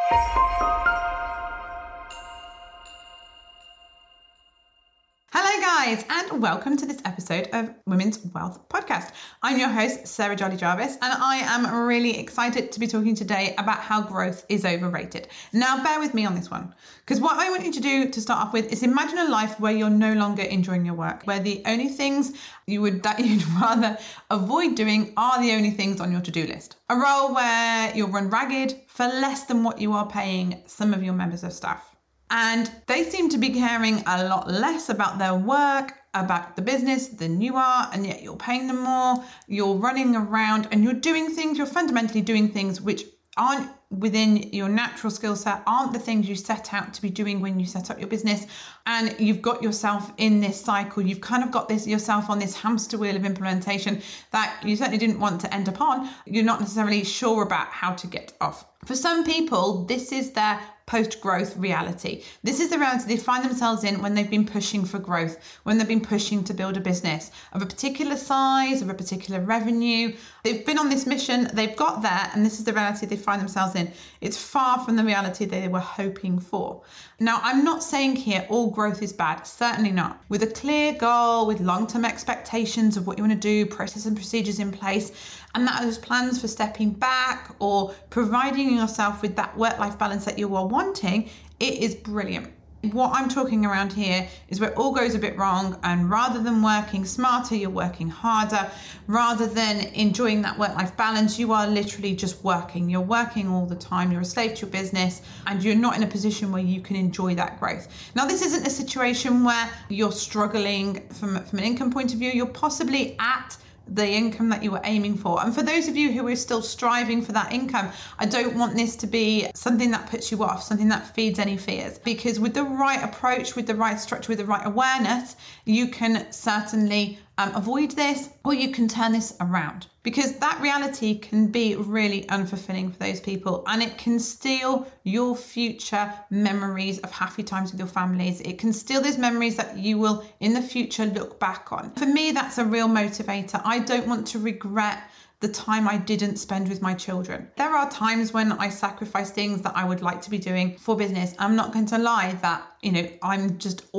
Hello guys, and welcome to this episode of Women's Wealth Podcast. I'm your host, Sarah Jolly Jarvis, and I am really excited to be talking today about how growth is overrated. Now, bear with me on this one, because what I want you to do to start off with is imagine a life where you're no longer enjoying your work, where the only things you'd rather avoid doing are the only things on your to-do list. A role where you'll run ragged for less than what you are paying some of your members of staff. And they seem to be caring a lot less about their work, about the business than you are, and yet you're paying them more, you're running around and you're fundamentally doing things which aren't within your natural skill set, aren't the things you set out to be doing when you set up your business. And you've got yourself in this cycle. You've kind of got yourself on this hamster wheel of implementation that you certainly didn't want to end up on. You're not necessarily sure about how to get off. For some people, this is their post-growth reality. This is the reality they find themselves in when they've been pushing for growth, when they've been pushing to build a business of a particular size, of a particular revenue. They've been on this mission, they've got there, and this is the reality they find themselves in. It's far from the reality they were hoping for. Now, I'm not saying here all growth is bad, certainly not. With a clear goal, with long-term expectations of what you want to do, process and procedures in place, and that those plans for stepping back or providing yourself with that work-life balance that you are wanting, it is brilliant. What I'm talking around here is where it all goes a bit wrong, and rather than working smarter, you're working harder. Rather than enjoying that work-life balance, you are literally just working. You're working all the time, you're a slave to your business, and you're not in a position where you can enjoy that growth. Now, this isn't a situation where you're struggling from an income point of view. You're possibly at the income that you were aiming for. And for those of you who are still striving for that income, I don't want this to be something that puts you off, something that feeds any fears. Because with the right approach, with the right structure, with the right awareness, you can certainly avoid this, or you can turn this around. Because that reality can be really unfulfilling for those people, and it can steal your future memories of happy times with your families. It can steal those memories that you will in the future look back on. For me, that's a real motivator. I don't want to regret the time I didn't spend with my children. There are times when I sacrifice things that I would like to be doing for business. I'm not going to lie that, I'm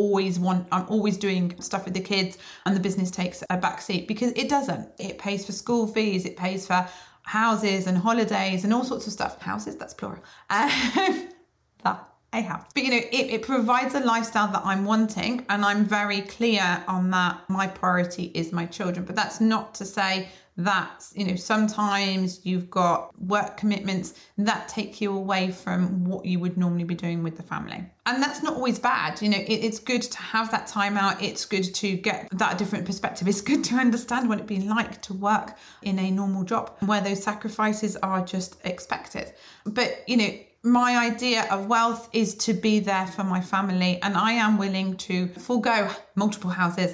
always doing stuff with the kids and the business takes a backseat, because it doesn't. It pays for school fees, it pays for houses and holidays and all sorts of stuff. Houses, that's plural. That I have. But it provides a lifestyle that I'm wanting, and I'm very clear on that. My priority is my children. But that's not to say that, sometimes you've got work commitments that take you away from what you would normally be doing with the family. And that's not always bad. It's good to have that time out. It's good to get that different perspective. It's good to understand what it'd be like to work in a normal job where those sacrifices are just expected. But, my idea of wealth is to be there for my family, and I am willing to forego multiple houses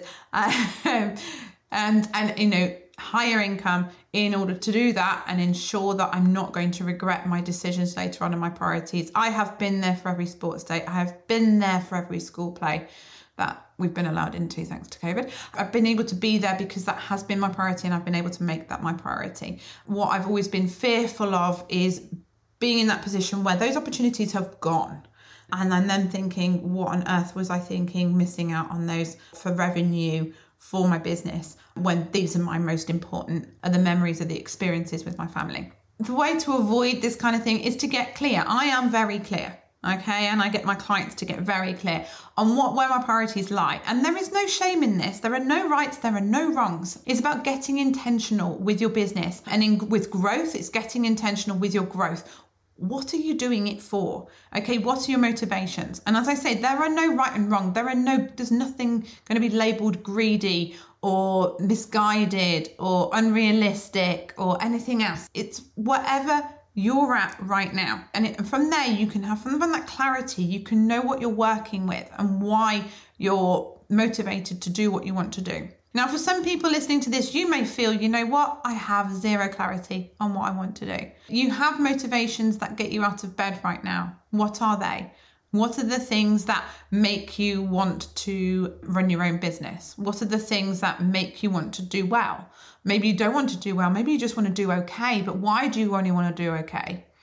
and higher income in order to do that and ensure that I'm not going to regret my decisions later on in my priorities. I have been there for every sports day. I have been there for every school play that we've been allowed into thanks to COVID. I've been able to be there because that has been my priority, and I've been able to make that my priority. What I've always been fearful of is being in that position where those opportunities have gone. And I'm then thinking, what on earth was I thinking, missing out on those for revenue for my business, when these are my most important, are the memories of the experiences with my family. The way to avoid this kind of thing is to get clear. I am very clear. Okay, and I get my clients to get very clear on where my priorities lie. And there is no shame in this. There are no rights, there are no wrongs. It's about getting intentional with your business. And with growth, it's getting intentional with your growth. What are you doing it for? Okay, what are your motivations? And as I say, there are no right and wrong. There's nothing going to be labeled greedy or misguided or unrealistic or anything else. It's whatever you're at right now. And from there, you can have, from that clarity, you can know what you're working with and why you're motivated to do what you want to do. Now, for some people listening to this, you may feel, you know what, I have zero clarity on what I want to do. You have motivations that get you out of bed right now. What are they? What are the things that make you want to run your own business? What are the things that make you want to do well? Maybe you don't want to do well. Maybe you just want to do okay. But why do you only want to do okay?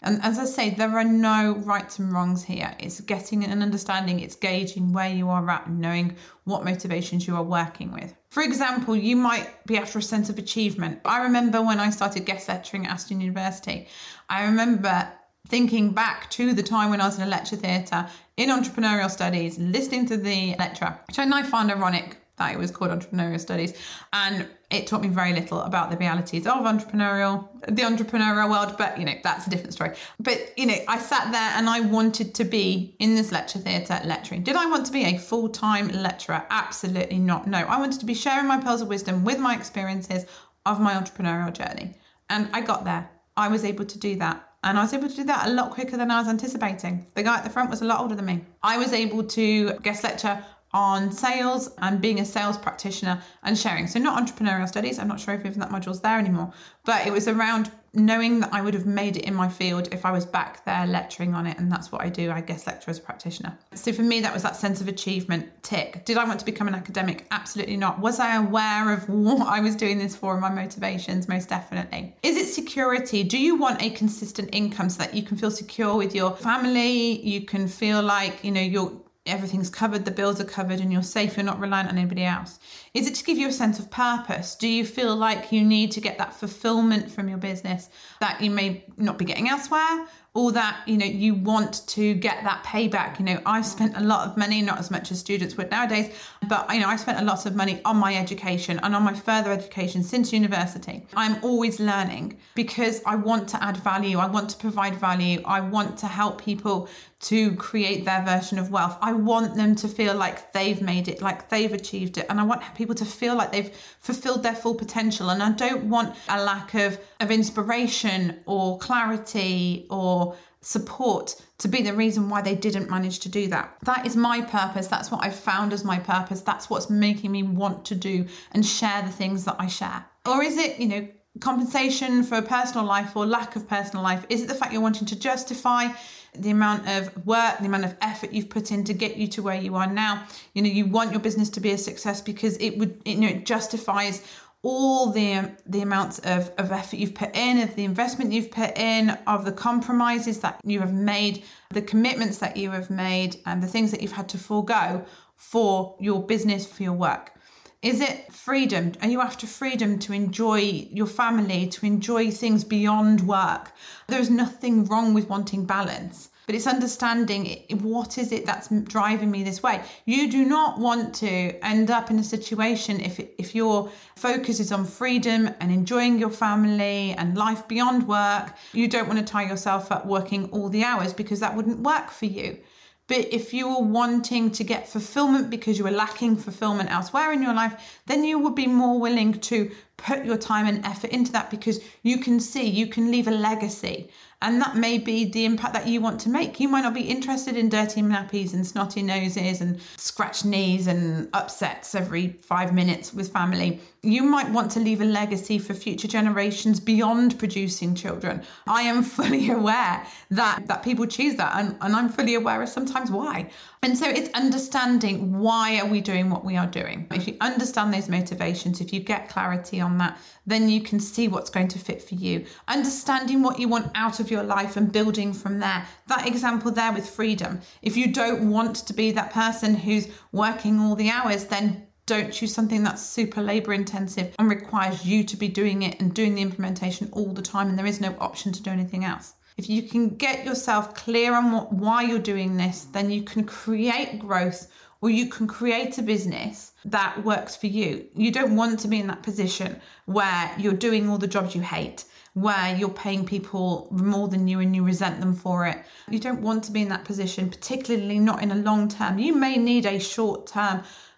And as I say, there are no rights and wrongs here. It's getting an understanding, it's gauging where you are at and knowing what motivations you are working with. For example, you might be after a sense of achievement. I remember when I started guest lecturing at Aston University, I remember thinking back to the time when I was in a lecture theatre in entrepreneurial studies, listening to the lecturer, which I find ironic that it was called entrepreneurial studies, and it taught me very little about the realities of the entrepreneurial world, but that's a different story. But I sat there and I wanted to be in this lecture theatre lecturing. Did I want to be a full-time lecturer? Absolutely not. No, I wanted to be sharing my pearls of wisdom with my experiences of my entrepreneurial journey, and I got there. I was able to do that. And I was able to do that a lot quicker than I was anticipating. The guy at the front was a lot older than me. I was able to guest lecture on sales and being a sales practitioner and sharing. So not entrepreneurial studies. I'm not sure if even that module's there anymore, but it was around knowing that I would have made it in my field if I was back there lecturing on it. And that's what I do. I guest lecture as a practitioner. So for me, that was that sense of achievement tick. Did I want to become an academic? Absolutely not. Was I aware of what I was doing this for and my motivations? Most definitely. Is it security? Do you want a consistent income so that you can feel secure with your family? You can feel like, everything's covered, the bills are covered and you're safe, you're not reliant on anybody else? Is it to give you a sense of purpose? Do you feel like you need to get that fulfillment from your business that you may not be getting elsewhere? Or that, you want to get that payback? I've spent a lot of money, not as much as students would nowadays, but I spent a lot of money on my education and on my further education since university. I'm always learning because I want to add value. I want to provide value. I want to help people to create their version of wealth. I want them to feel like they've made it, like they've achieved it. And I want people to feel like they've fulfilled their full potential. And I don't want a lack of inspiration or clarity or support to be the reason why they didn't manage to do that. That is my purpose. That's what I've found as my purpose. That's what's making me want to do and share the things that I share. Or is it, compensation for personal life or lack of personal life? Is it the fact you're wanting to justify the amount of work, the amount of effort you've put in to get you to where you are now? You want your business to be a success because it justifies all the amounts of effort you've put in, of the investment you've put in, of the compromises that you have made, the commitments that you have made, and the things that you've had to forego for your business, for your work. Is it freedom? Are you after freedom to enjoy your family, to enjoy things beyond work? There's nothing wrong with wanting balance, but it's understanding what is it that's driving me this way. You do not want to end up in a situation if your focus is on freedom and enjoying your family and life beyond work. You don't want to tie yourself up working all the hours because that wouldn't work for you. But if you were wanting to get fulfillment because you were lacking fulfillment elsewhere in your life, then you would be more willing to put your time and effort into that because you can leave a legacy. And that may be the impact that you want to make. You might not be interested in dirty nappies and snotty noses and scratched knees and upsets every 5 minutes with family. You might want to leave a legacy for future generations beyond producing children. I am fully aware that people choose that, and I'm fully aware of sometimes why. And so it's understanding why are we doing what we are doing. If you understand those motivations, if you get clarity on that, then you can see what's going to fit for you. Understanding what you want out of your life and building from there. That example there with freedom. If you don't want to be that person who's working all the hours, then don't choose something that's super labor intensive and requires you to be doing it and doing the implementation all the time, and there is no option to do anything else. If you can get yourself clear on why you're doing this, then you can create growth, or you can create a business that works for you. You don't want to be in that position where you're doing all the jobs you hate, where you're paying people more than you and you resent them for it. You don't want to be in that position, particularly not in a long term. You may need a short term,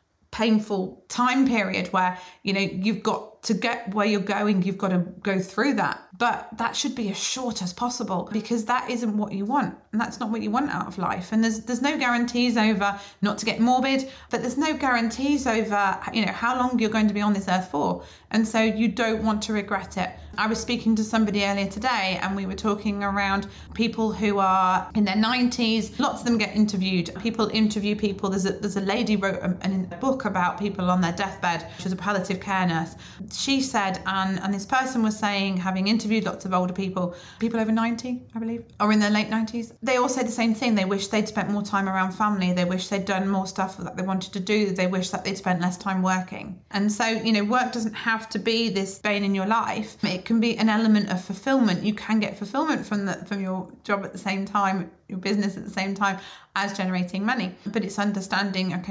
painful time period where, you've got to get where you're going, you've got to go through that. But that should be as short as possible because that isn't what you want. And that's not what you want out of life. And there's no guarantees over, not to get morbid, but there's no guarantees over, how long you're going to be on this earth for. And so you don't want to regret it. I was speaking to somebody earlier today and we were talking around people who are in their 90s. Lots of them get interviewed. People interview people. There's a lady wrote a book about people on their deathbed. She was a palliative care nurse. she said, and this person was saying, having interviewed lots of older people over 90, I believe, or in their late 90s, they all say the same thing. They wish they'd spent more time around family. They wish they'd done more stuff that they wanted to do. They wish that they'd spent less time working. And so, work doesn't have to be this bane in your life. It can be an element of fulfillment. You can get fulfillment from your job at the same time, your business at the same time as generating money. But it's understanding, okay,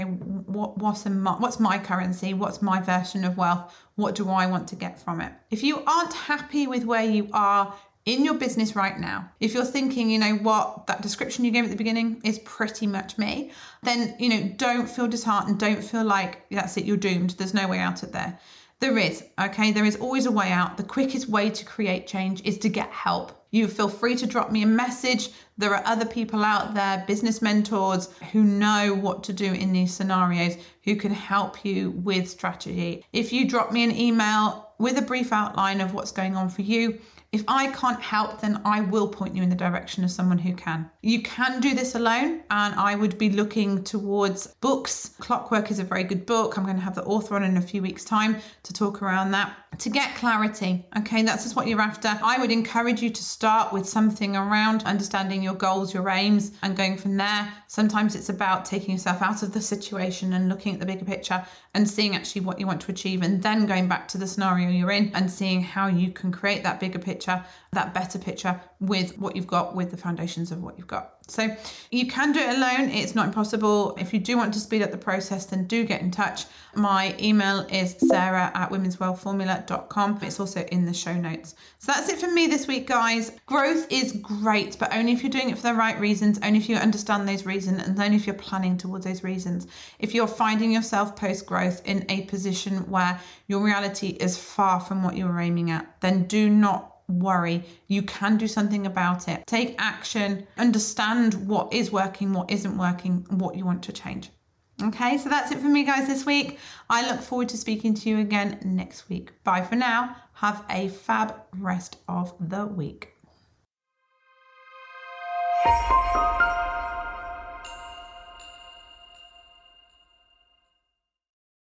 what's my currency? What's my version of wealth? What do I want to get from it? If you aren't happy with where you are in your business right now, if you're thinking, that description you gave at the beginning is pretty much me, then, don't feel disheartened. Don't feel like that's it, you're doomed. There's no way out of there. There is, okay? There is always a way out. The quickest way to create change is to get help. You feel free to drop me a message. There are other people out there, business mentors, who know what to do in these scenarios, who can help you with strategy. If you drop me an email with a brief outline of what's going on for you, if I can't help, then I will point you in the direction of someone who can. You can do this alone, and I would be looking towards books. Clockwork is a very good book. I'm going to have the author on in a few weeks' time to talk around that. To get clarity, okay, that's just what you're after. I would encourage you to start with something around understanding your goals, your aims, and going from there. Sometimes it's about taking yourself out of the situation and looking at the bigger picture and seeing actually what you want to achieve, and then going back to the scenario you're in and seeing how you can create that bigger picture, that better picture with what you've got, with the foundations of what you've got. So you can do it alone. It's not impossible. If you do want to speed up the process, then do get in touch. My email is sarah@womenswealthformula.com. It's also in the show notes. So that's it for me this week, guys. Growth is great, but only if you're doing it for the right reasons, only if you understand those reasons, and only if you're planning towards those reasons. If you're finding yourself post-growth in a position where your reality is far from what you were aiming at, then do not worry. You can do something about it. Take action, understand what is working, what isn't working, what you want to change. Okay, so that's it for me, guys, this week. I look forward to speaking to you again next week. Bye for now. Have a fab rest of the week.